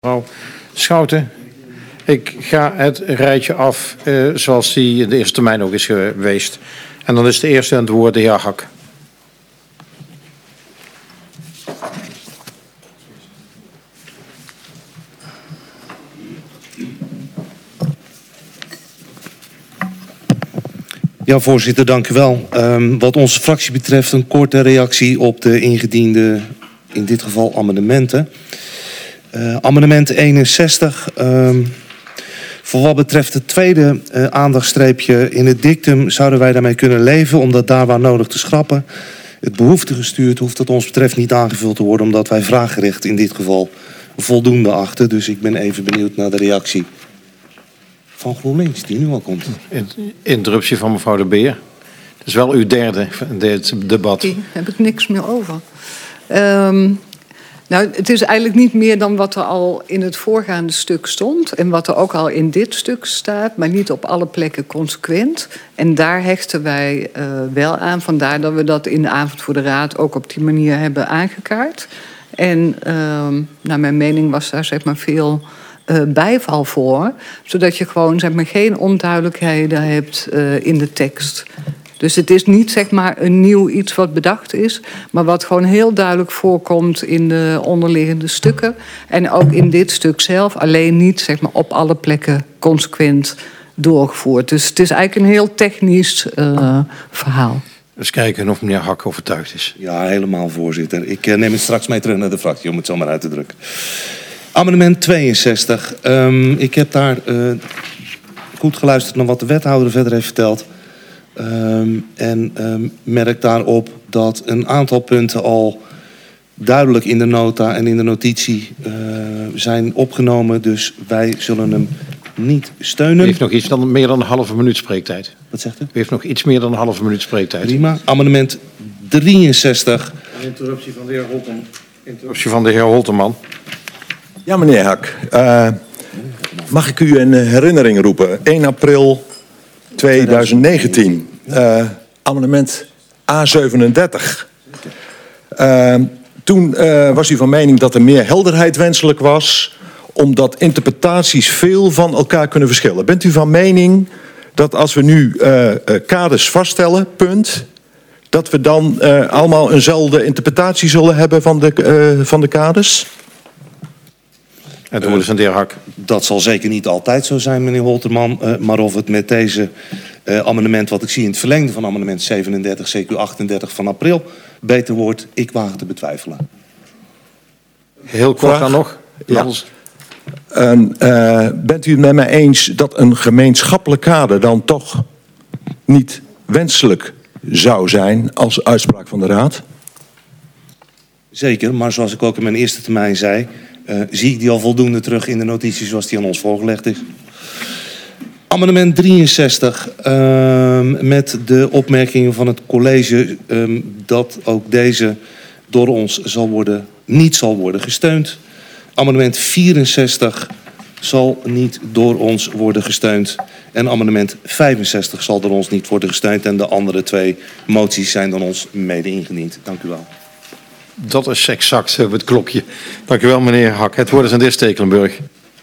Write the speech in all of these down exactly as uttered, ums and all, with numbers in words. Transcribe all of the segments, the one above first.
Mevrouw Schouten, ik ga het rijtje af uh, zoals die in de eerste termijn ook is geweest. En dan is de eerste aan het woord de heer Hak. Ja, voorzitter, dank u wel. Um, wat onze fractie betreft een korte reactie op de ingediende, in dit geval, amendementen. Uh, amendement eenenzestig. Um, voor wat betreft het tweede uh, aandachtstreepje in het dictum zouden wij daarmee kunnen leven, omdat daar waar nodig te schrappen. Het behoeftegestuurd hoeft wat ons betreft niet aangevuld te worden, omdat wij vraaggericht in dit geval voldoende achten. Dus ik ben even benieuwd naar de reactie van GroenLinks, die nu al komt. Interruptie van mevrouw De Beer. Dat is wel uw derde dit debat. Daar heb ik niks meer over. Um, nou, het is eigenlijk niet meer dan wat er al in het voorgaande stuk stond. En wat er ook al in dit stuk staat, maar niet op alle plekken consequent. En daar hechten wij uh, wel aan. Vandaar dat we dat in de avond voor de raad ook op die manier hebben aangekaart. En um, naar mijn mening was daar zeg maar veel Uh, bijval voor, zodat je gewoon zeg maar geen onduidelijkheden hebt uh, in de tekst. Dus het is niet zeg maar een nieuw iets wat bedacht is, maar wat gewoon heel duidelijk voorkomt in de onderliggende stukken en ook in dit stuk zelf, alleen niet zeg maar op alle plekken consequent doorgevoerd. Dus het is eigenlijk een heel technisch uh, verhaal. Dus kijken of meneer Hak overtuigd is. Ja, helemaal, voorzitter. Ik uh, neem het straks mee terug naar de fractie, om het zo maar uit te drukken. Amendement tweeënzestig. Um, ik heb daar uh, goed geluisterd naar wat de wethouder verder heeft verteld. Um, en um, merk daarop dat een aantal punten al duidelijk in de nota en in de notitie uh, zijn opgenomen. Dus wij zullen hem niet steunen. U heeft nog iets dan meer dan een halve minuut spreektijd. Wat zegt u? U heeft nog iets meer dan een halve minuut spreektijd. Prima. Amendement drieënzestig. Een interruptie van de heer Holterman. Interruptie van de heer Holterman. Ja, meneer Hak. Uh, mag ik u een herinnering roepen? één april tweeduizend negentien. Uh, amendement A zevenendertig. Uh, toen uh, was u van mening dat er meer helderheid wenselijk was, omdat interpretaties veel van elkaar kunnen verschillen. Bent u van mening dat als we nu uh, uh, kaders vaststellen, punt, dat we dan uh, allemaal eenzelfde interpretatie zullen hebben van de, uh, van de kaders? Het woord is aan de heer Hak. Dat zal zeker niet altijd zo zijn, meneer Holterman. Uh, maar of het met deze uh, amendement, wat ik zie in het verlengde van amendement zevenendertig, C Q achtendertig van april, beter wordt, ik waag te betwijfelen. Heel kort dan nog. Ja. Uh, uh, bent u het met mij eens dat een gemeenschappelijk kader dan toch niet wenselijk zou zijn als uitspraak van de Raad? Zeker, maar zoals ik ook in mijn eerste termijn zei, Uh, zie ik die al voldoende terug in de notitie zoals die aan ons voorgelegd is. Amendement drieënzestig. Uh, met de opmerkingen van het college uh, dat ook deze door ons zal worden, niet zal worden gesteund. Amendement vierenzestig zal niet door ons worden gesteund. En amendement vijfenzestig zal door ons niet worden gesteund. En de andere twee moties zijn door ons mede ingediend. Dank u wel. Dat is exact het klokje. Dank u wel, meneer Hak. Het woord is aan de heer Stekelenburg.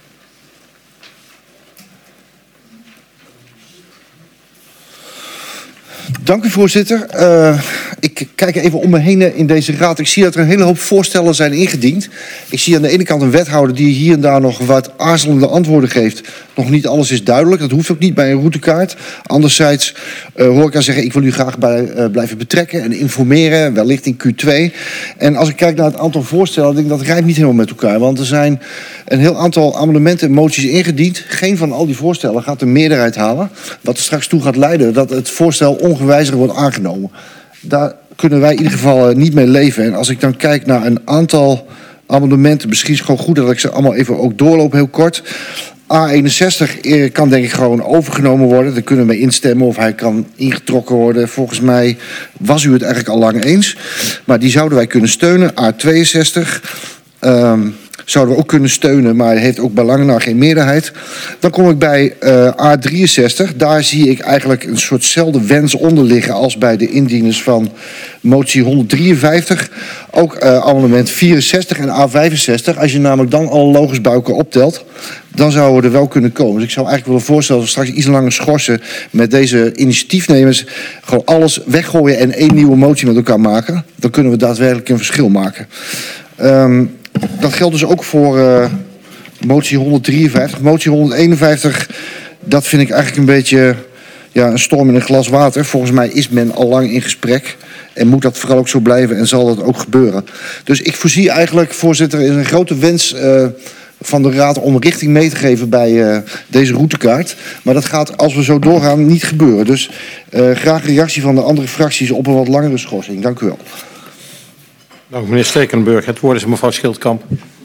Dank u, voorzitter. Uh, ik kijk even om me heen in deze raad. Ik zie dat er een hele hoop voorstellen zijn ingediend. Ik zie aan de ene kant een wethouder die hier en daar nog wat aarzelende antwoorden geeft. Nog niet alles is duidelijk. Dat hoeft ook niet bij een routekaart. Anderzijds uh, hoor ik haar zeggen, ik wil u graag bij, uh, blijven betrekken en informeren. Wellicht in Q twee. En als ik kijk naar het aantal voorstellen, denk ik dat rijmt niet helemaal met elkaar. Want er zijn een heel aantal amendementen en moties ingediend. Geen van al die voorstellen gaat de meerderheid halen. Wat er straks toe gaat leiden dat het voorstel ongewijzigd wordt aangenomen. Daar kunnen wij in ieder geval niet mee leven. En als ik dan kijk naar een aantal amendementen, misschien is het gewoon goed dat ik ze allemaal even ook doorloop, heel kort. A eenenzestig kan denk ik gewoon overgenomen worden. Daar kunnen we mee instemmen of hij kan ingetrokken worden. Volgens mij was u het eigenlijk al lang eens. Maar die zouden wij kunnen steunen. A tweeënzestig. Um, Zouden we ook kunnen steunen, maar heeft ook bij lange na geen meerderheid. Dan kom ik bij uh, A drieënzestig. Daar zie ik eigenlijk een soortzelfde wens onder liggen als bij de indieners van motie honderddrieënvijftig. Ook uh, amendement vierenzestig en A vijfenzestig. Als je namelijk dan alle logisch bij elkaar optelt, dan zouden we er wel kunnen komen. Dus ik zou eigenlijk willen voorstellen dat we straks iets langer schorsen met deze initiatiefnemers. Gewoon alles weggooien en één nieuwe motie met elkaar maken. Dan kunnen we daadwerkelijk een verschil maken. Um, dat geldt dus ook voor uh, motie honderddrieënvijftig. Motie honderdeenenvijftig, dat vind ik eigenlijk een beetje ja, een storm in een glas water. Volgens mij is men al lang in gesprek. En moet dat vooral ook zo blijven en zal dat ook gebeuren. Dus ik voorzie eigenlijk, voorzitter, is een grote wens uh, van de Raad om richting mee te geven bij uh, deze routekaart. Maar dat gaat, als we zo doorgaan, niet gebeuren. Dus uh, graag een reactie van de andere fracties op een wat langere schorsing. Dank u wel. Dank meneer Stekelenburg. Het woord is aan mevrouw Schildkamp.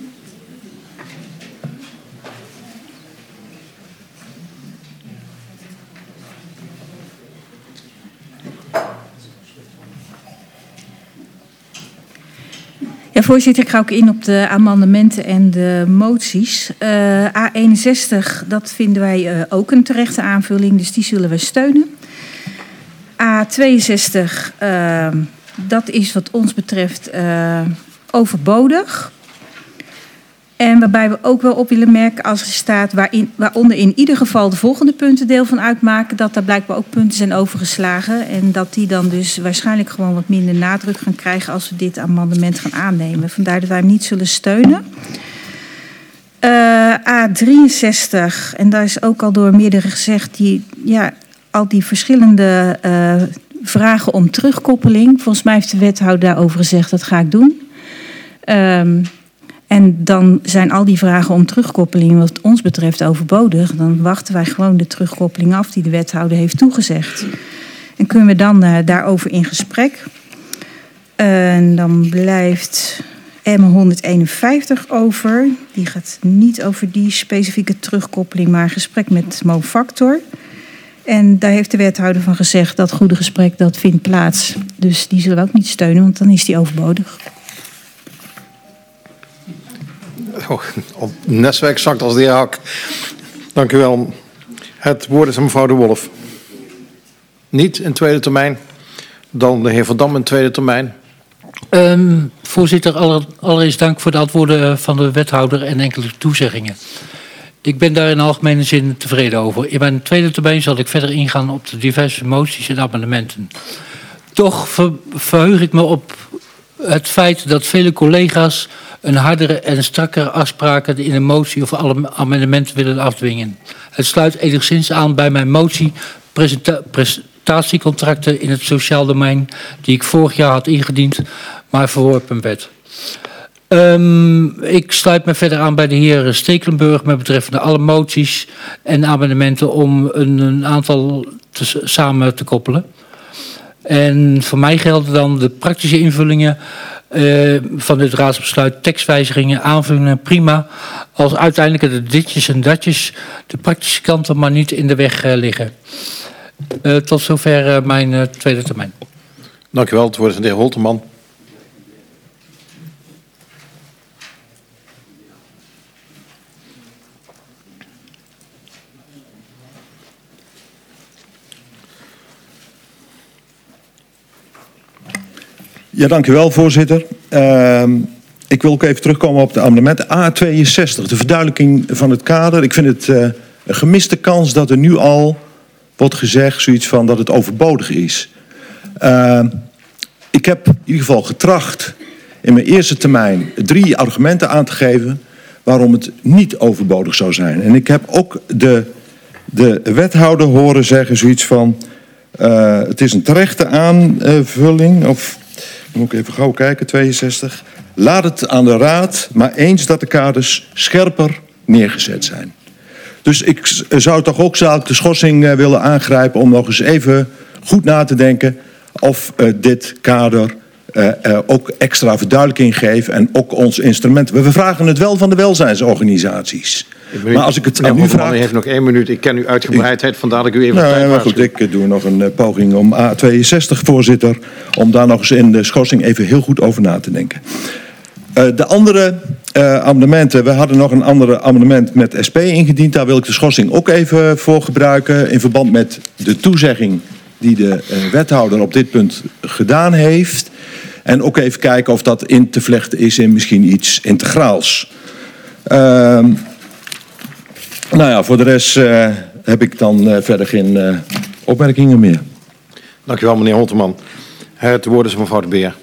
Ja, voorzitter, ik ga ook in op de amendementen en de moties. Uh, A eenenzestig, dat vinden wij uh, ook een terechte aanvulling, dus die zullen we steunen. A tweeënzestig, uh, dat is wat ons betreft uh, overbodig. En waarbij we ook wel op willen merken als er staat waarin, waaronder in ieder geval de volgende punten deel van uitmaken, dat daar blijkbaar ook punten zijn overgeslagen. En dat die dan dus waarschijnlijk gewoon wat minder nadruk gaan krijgen als we dit amendement gaan aannemen. Vandaar dat wij hem niet zullen steunen. Uh, A drieënzestig, en daar is ook al door meerdere gezegd, die, ja, al die verschillende uh, vragen om terugkoppeling. Volgens mij heeft de wethouder daarover gezegd, dat ga ik doen. Um, En dan zijn al die vragen om terugkoppeling wat ons betreft overbodig. Dan wachten wij gewoon de terugkoppeling af die de wethouder heeft toegezegd. En kunnen we dan uh, daarover in gesprek. Uh, en dan blijft M honderdeenenvijftig over. Die gaat niet over die specifieke terugkoppeling, maar een gesprek met Mofactor. En daar heeft de wethouder van gezegd dat goede gesprek dat vindt plaats. Dus die zullen we ook niet steunen, want dan is die overbodig. Oh, op net exact als de heer Hak. Dank u wel. Het woord is aan mevrouw De Wolf. Niet in tweede termijn. Dan de heer Van Dam in tweede termijn. Um, voorzitter, aller, allereerst dank voor de antwoorden van de wethouder en enkele toezeggingen. Ik ben daar in algemene zin tevreden over. In mijn tweede termijn zal ik verder ingaan op de diverse moties en amendementen. Toch ver, verheug ik me op het feit dat vele collega's een hardere en strakkere afspraken in een motie of alle amendementen willen afdwingen. Het sluit enigszins aan bij mijn motie presenta prestatiecontracten in het sociaal domein die ik vorig jaar had ingediend, maar verworpen werd. Um, ik sluit me verder aan bij de heer Stekelenburg met betreffende alle moties en amendementen om een, een aantal te, samen te koppelen. En voor mij gelden dan de praktische invullingen Uh, van dit raadsbesluit, tekstwijzigingen, aanvullingen, prima. Als uiteindelijk de ditjes en datjes de praktische kanten maar niet in de weg uh, liggen. Uh, tot zover uh, mijn uh, tweede termijn. Dank u wel. Het woord is aan de heer Holterman. Ja, dank u wel, voorzitter. Uh, ik wil ook even terugkomen op de amendementen. A tweeënzestig, de verduidelijking van het kader. Ik vind het uh, een gemiste kans dat er nu al wordt gezegd zoiets van dat het overbodig is. Uh, ik heb in ieder geval getracht in mijn eerste termijn drie argumenten aan te geven waarom het niet overbodig zou zijn. En ik heb ook de, de wethouder horen zeggen zoiets van uh, het is een terechte aanvulling of moet ik even gauw kijken, tweeënzestig. Laat het aan de raad maar eens dat de kaders scherper neergezet zijn. Dus ik zou toch ook zou de schorsing uh, willen aangrijpen om nog eens even goed na te denken of uh, dit kader uh, uh, ook extra verduidelijking geeft en ook ons instrumenten. We vragen het wel van de welzijnsorganisaties. Maar als ik het aan u vraag... U heeft nog één minuut. Ik ken uw uitgebreidheid, vandaar dat ik u even... Nou, maar goed, ik doe nog een uh, poging om A tweeënzestig, voorzitter, om daar nog eens in de schorsing even heel goed over na te denken. Uh, de andere uh, amendementen, we hadden nog een ander amendement met S P ingediend. Daar wil ik de schorsing ook even voor gebruiken. In verband met de toezegging die de uh, wethouder op dit punt gedaan heeft. En ook even kijken of dat in te vlechten is in misschien iets integraals. Uh, nou ja, voor de rest uh, heb ik dan uh, verder geen uh, opmerkingen meer. Dank u wel, meneer Holterman. Het woord is mevrouw de Beer.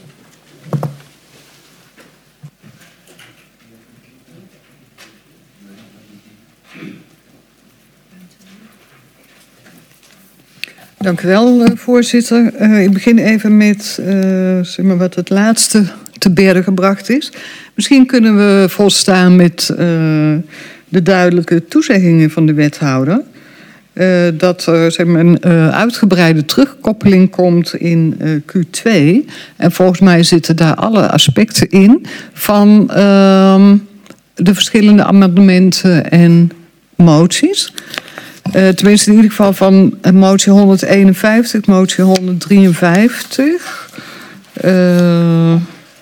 Dank u wel, voorzitter. Uh, ik begin even met uh, zeg maar wat het laatste te berde gebracht is. Misschien kunnen we volstaan met uh, de duidelijke toezeggingen van de wethouder. Uh, dat er zeg maar, een uh, uitgebreide terugkoppeling komt in uh, Q twee. En volgens mij zitten daar alle aspecten in van uh, de verschillende amendementen en moties. Uh, tenminste in ieder geval van motie honderdeenenvijftig, motie honderddrieënvijftig. Uh,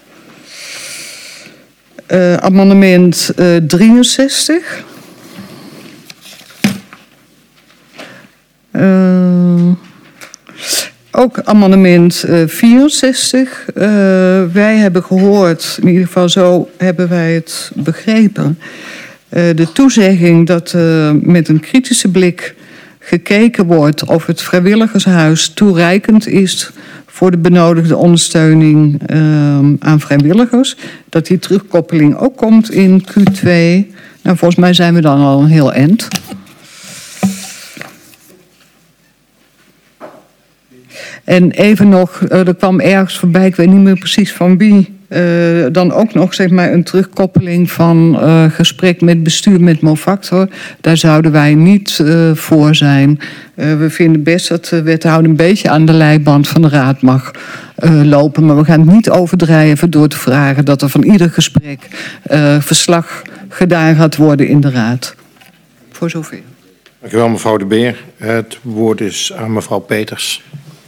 uh, amendement uh, drieënzestig. Uh, ook amendement uh, vierenzestig. Uh, wij hebben gehoord, in ieder geval zo hebben wij het begrepen, Uh, de toezegging dat uh, met een kritische blik gekeken wordt of het vrijwilligershuis toereikend is voor de benodigde ondersteuning uh, aan vrijwilligers. Dat die terugkoppeling ook komt in Q twee. Nou, volgens mij zijn we dan al een heel eind. En even nog, uh, er kwam ergens voorbij, ik weet niet meer precies van wie, Uh, dan ook nog zeg maar, een terugkoppeling van uh, gesprek met bestuur met Mofactor. Daar zouden wij niet uh, voor zijn. Uh, we vinden best dat de wethouder een beetje aan de leiband van de raad mag uh, lopen. Maar we gaan het niet overdrijven door te vragen dat er van ieder gesprek uh, verslag gedaan gaat worden in de raad. Voor zover. Dank u wel, mevrouw de Beer. Het woord is aan mevrouw Peters.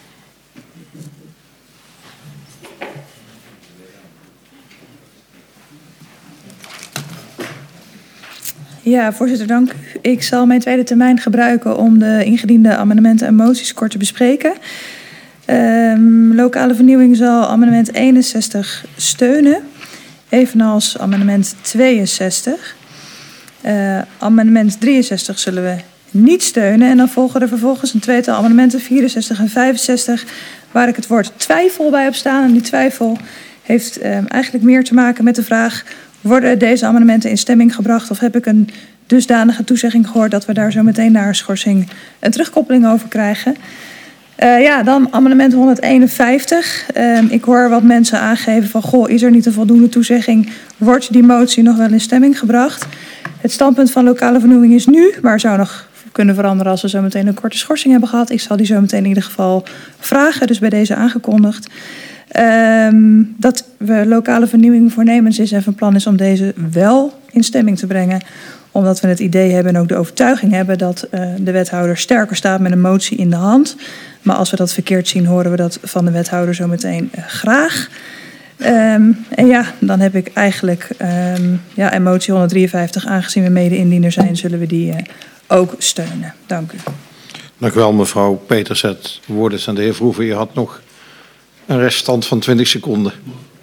Ja, voorzitter, dank u. Ik zal mijn tweede termijn gebruiken om de ingediende amendementen en moties kort te bespreken. Um, lokale vernieuwing zal amendement eenenzestig steunen, evenals amendement tweeënzestig. Uh, amendement drieënzestig zullen we niet steunen. En dan volgen er vervolgens een tweetal amendementen vierenzestig en vijfenzestig... waar ik het woord twijfel bij heb staan. En die twijfel heeft um, eigenlijk meer te maken met de vraag: worden deze amendementen in stemming gebracht of heb ik een dusdanige toezegging gehoord dat we daar zo meteen naar schorsing een terugkoppeling over krijgen? Uh, ja, dan amendement honderdeenenvijftig. Uh, ik hoor wat mensen aangeven van, goh, is er niet een voldoende toezegging? Wordt die motie nog wel in stemming gebracht? Het standpunt van lokale vernieuwing is nu, maar zou nog kunnen veranderen als we zo meteen een korte schorsing hebben gehad. Ik zal die zo meteen in ieder geval vragen, dus bij deze aangekondigd. Um, dat we lokale vernieuwing voornemens is en van plan is om deze wel in stemming te brengen. Omdat we het idee hebben en ook de overtuiging hebben dat uh, de wethouder sterker staat met een motie in de hand. Maar als we dat verkeerd zien, horen we dat van de wethouder zo meteen uh, graag. Um, en ja, dan heb ik eigenlijk um, ja, en motie honderddrieënvijftig, aangezien we mede-indiener zijn, zullen we die uh, ook steunen. Dank u. Dank u wel, mevrouw Peters. Het woord is aan de heer Vroeven. U had nog een reststand van twintig seconden.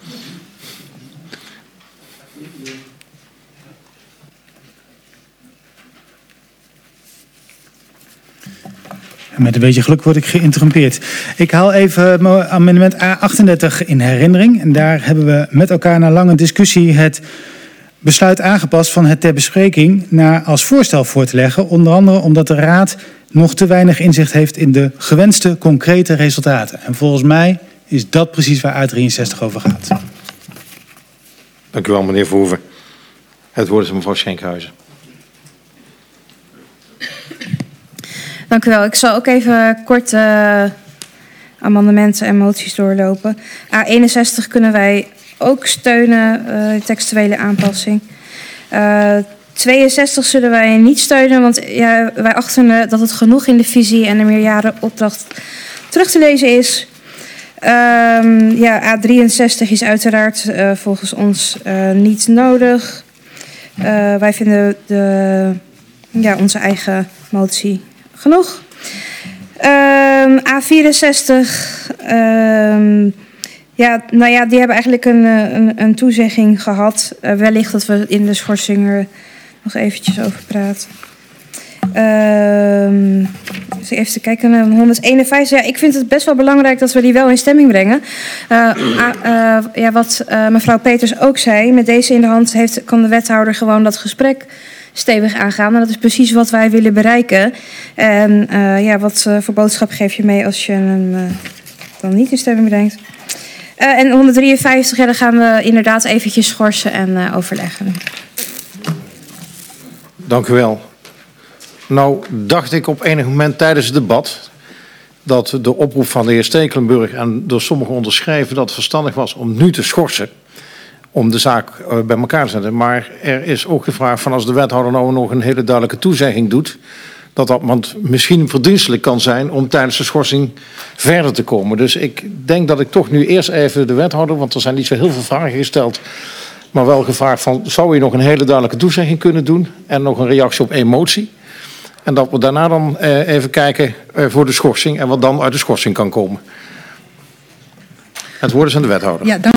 Met een beetje geluk word ik geïnterrumpeerd. Ik haal even amendement A achtendertig in herinnering. En daar hebben we met elkaar na lange discussie het besluit aangepast van het ter bespreking naar als voorstel voor te leggen. Onder andere omdat de raad nog te weinig inzicht heeft in de gewenste concrete resultaten. En volgens mij is dat precies waar A drieënzestig over gaat. Dank u wel, meneer Verhoeven. Het woord is aan mevrouw Schenkhuizen. Dank u wel. Ik zal ook even kort uh, amendementen en moties doorlopen. A eenenzestig kunnen wij ook steunen, uh, textuele aanpassing. Uh, tweeënzestig zullen wij niet steunen, want ja, wij achten dat het genoeg in de visie en de meerjarenopdracht terug te lezen is. Um, ja, A drieënzestig is uiteraard uh, volgens ons uh, niet nodig. Uh, wij vinden de, ja, onze eigen motie genoeg. Um, A vierenzestig, um, ja, nou ja, die hebben eigenlijk een, een, een toezegging gehad. Uh, wellicht dat we in de schorsing er nog eventjes over praten. Um, dus even te kijken naar honderdeenenvijftig. Ja, ik vind het best wel belangrijk dat we die wel in stemming brengen. Uh, uh, uh, ja, wat uh, mevrouw Peters ook zei, met deze in de hand heeft, kan de wethouder gewoon dat gesprek stevig aangaan. En dat is precies wat wij willen bereiken. En uh, ja, wat uh, voor boodschap geef je mee als je hem uh, dan niet in stemming brengt? Uh, en honderddrieënvijftig, ja, daar gaan we inderdaad eventjes schorsen en uh, overleggen. Dank u wel. Nou dacht ik op enig moment tijdens het debat dat de oproep van de heer Stekelenburg en door sommigen onderschreven dat het verstandig was om nu te schorsen, om de zaak uh, bij elkaar te zetten. Maar er is ook gevraagd van als de wethouder nou nog een hele duidelijke toezegging doet, dat dat want misschien verdienstelijk kan zijn om tijdens de schorsing verder te komen. Dus ik denk dat ik toch nu eerst even de wethouder, want er zijn niet zo heel veel vragen gesteld, maar wel gevraagd van zou je nog een hele duidelijke toezegging kunnen doen en nog een reactie op één motie. En dat we daarna dan uh, even kijken uh, voor de schorsing en wat dan uit de schorsing kan komen. Het woord is aan de wethouder. Ja, dank